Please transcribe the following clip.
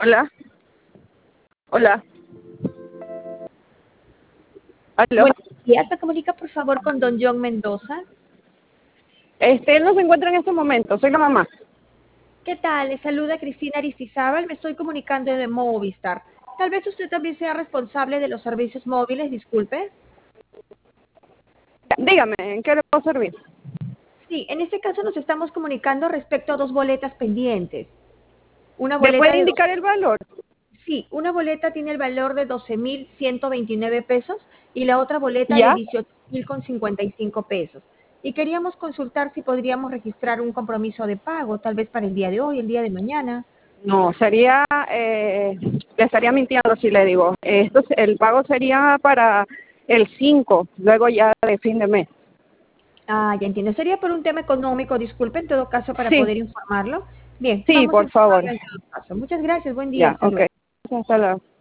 Hola, hola, aló. Buenos días, ¿me comunica por favor con don John Mendoza? Él no se encuentra en este momento, soy la mamá. ¿Qué tal? Le saluda Cristina Aristizábal, me estoy comunicando de Movistar. Tal vez usted también sea responsable de los servicios móviles, disculpe. Dígame, ¿en qué le puedo servir? Sí, en este caso nos estamos comunicando respecto a dos boletas pendientes. Una ¿Me boleta puede de indicar el valor? sí, una boleta tiene el valor de 12.129 pesos y la otra boleta de ¿Ya? 18.000 con 55 pesos. Y queríamos consultar si podríamos registrar un compromiso de pago, tal vez para el día de hoy, el día de mañana. No, le estaría mintiendo si le digo. El pago sería para el 5, luego ya de fin de mes. Ah, ya entiendo. Sería por un tema económico, disculpe, en todo caso, para Sí, poder informarlo. Bien, sí, vamos a por favor. informarlo en todo caso. Muchas gracias, buen día, Ya, hasta ok. luego. Hasta luego.